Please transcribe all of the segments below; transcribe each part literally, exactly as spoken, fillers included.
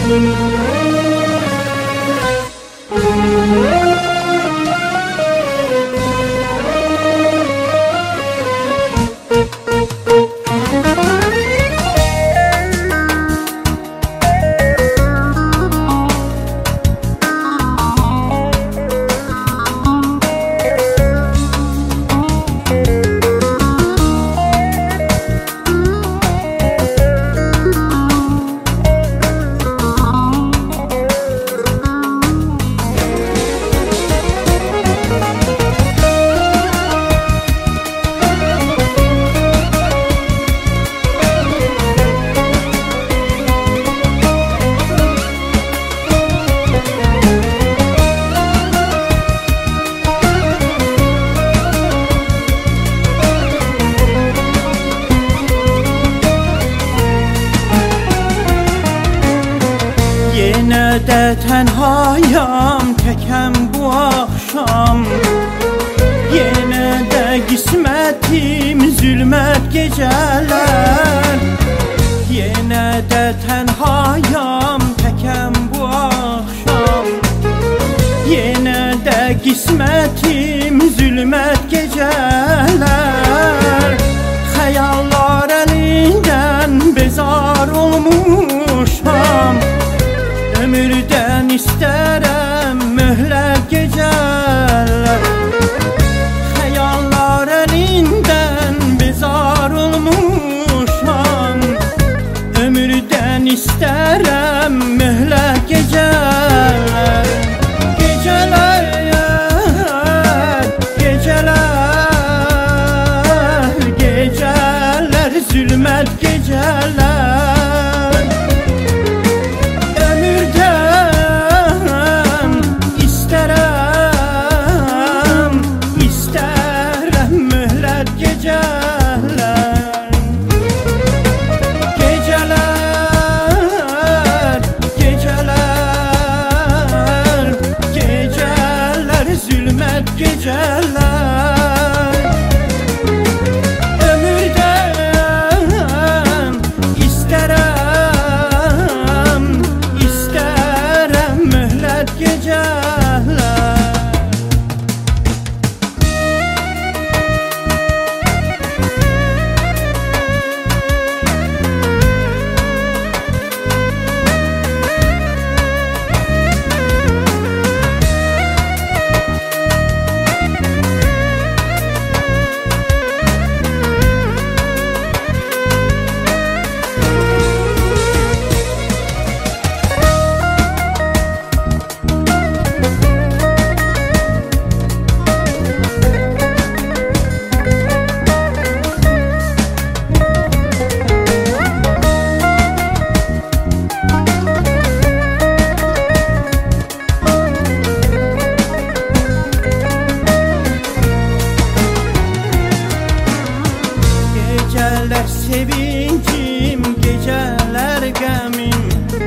Yine de tenhayam, tekem bu akşam. Yine de kısmetim zulmet geceler. Yine de tenhayam, tekem bu akşam. Yine de kısmetim zulmet geceler. Hayallar elinden bezar olmuşam. Ömürden isterem mühlet geceler. Hayallar elinden bezar olmuşam. Ömürden isterem mühlet geceler. Geceler, geceler, geceler, zulmet geceler. Geceler ömürden isterem, isterem mühlet geceler. Geceler sevincim, geceler gemim.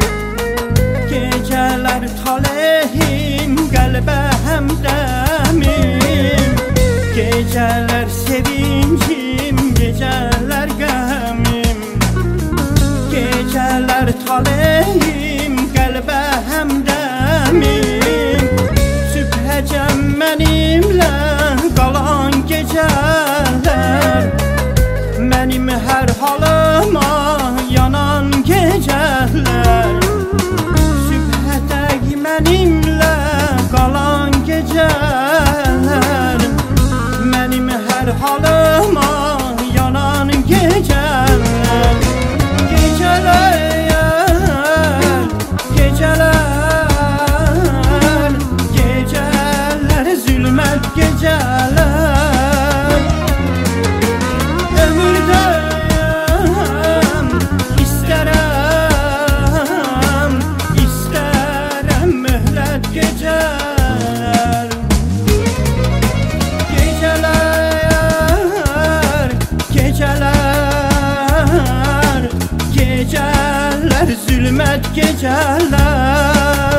Geceler talehim, kalbe hemdemim. Geceler sevincim, geceler gemim. Geceler talehim, kalbe hemdemim. Sübhecem benimle kalan geceler. Benim her halıma yanan geceler. Sübhədək benimle kalan geceler. Benim her halıma yanan geceler. Geceler, geceler, geceler, zulmet geceler. Ömürden isterem, isterem mühlet geceler. Geceler, geceler, geceler, zulmet geceler.